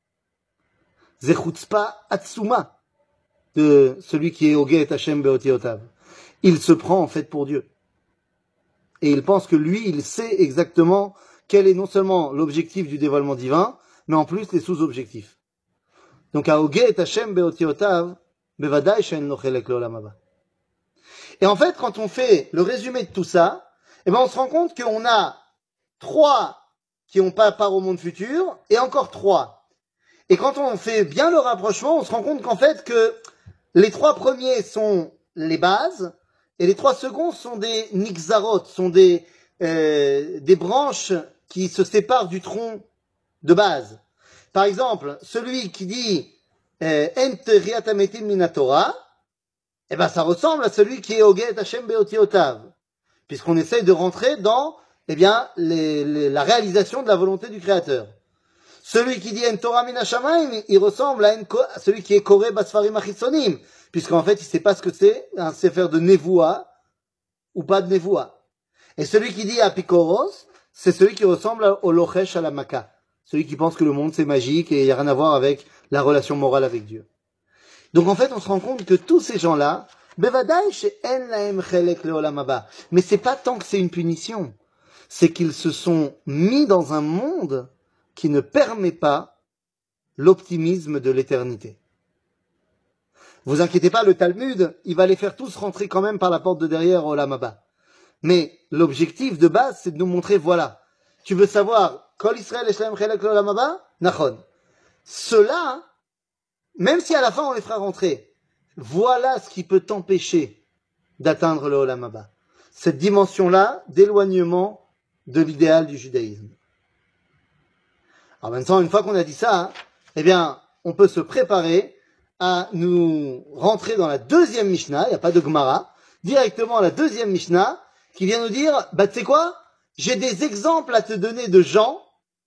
Zechutzpa atsuma, de celui qui est Ogé et Hashem Beotiotav. Il se prend en fait pour Dieu. Et il pense que lui, il sait exactement quel est non seulement l'objectif du dévoilement divin, mais en plus les sous-objectifs. Donc à Ogé et Hashem Beotiotav, Bevadai Shen Lochelek Leolam Haba. Et en fait, quand on fait le résumé de tout ça, eh ben on se rend compte qu'on a 3 qui n'ont pas part au monde futur, et encore 3. Et quand on fait bien le rapprochement, on se rend compte qu'en fait que les 3 premiers sont les bases, et les 3 seconds sont des nixarot, sont des branches qui se séparent du tronc de base. Par exemple, celui qui dit Ent riatametim minatora, eh ben ça ressemble à celui qui est Ogé et Hashem Beotiotav, puisqu'on essaye de rentrer dans la réalisation de la volonté du Créateur. Celui qui dit En Torah min hashamayim, il ressemble à celui qui est Koré Basfarim Achitzonim, puisqu'en fait il sait pas ce que c'est un sefer de Nevoua ou pas de Nevoua. Et celui qui dit Apikoros, c'est celui qui ressemble au Lochesh à la Maka, celui qui pense que le monde c'est magique et il n'y a rien à voir avec la relation morale avec Dieu. Donc en fait on se rend compte que tous ces gens-là, Bevadai she'en lahem chelek leolam haba, mais c'est pas tant que c'est une punition, c'est qu'ils se sont mis dans un monde qui ne permet pas l'optimisme de l'éternité. Vous inquiétez pas, le Talmud, il va les faire tous rentrer quand même par la porte de derrière au Olam Haba. Mais l'objectif de base, c'est de nous montrer, voilà, tu veux savoir, Kol Israël Eshlaim Chelek Olam Haba, Nachon. Cela, même si à la fin on les fera rentrer, voilà ce qui peut t'empêcher d'atteindre le Olam Haba. Cette dimension-là d'éloignement de l'idéal du judaïsme. Alors maintenant, une fois qu'on a dit ça, eh bien, on peut se préparer à nous rentrer dans la deuxième Mishnah, il n'y a pas de Gemara, directement à la deuxième Mishnah, qui vient nous dire, bah tu sais quoi, j'ai des exemples à te donner de gens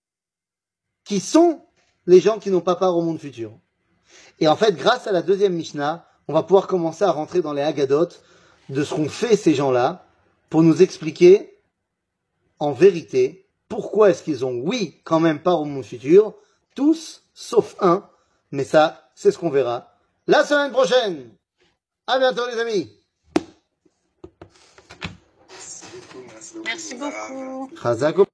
qui sont les gens qui n'ont pas part au monde futur. Et en fait, grâce à la deuxième Mishnah, on va pouvoir commencer à rentrer dans les Haggadot de ce qu'ont fait ces gens-là pour nous expliquer, en vérité, pourquoi est-ce qu'ils ont, oui, quand même part au monde futur, tous, sauf un, mais ça, c'est ce qu'on verra la semaine prochaine. À bientôt les amis. Merci beaucoup, Merci beaucoup. Chazak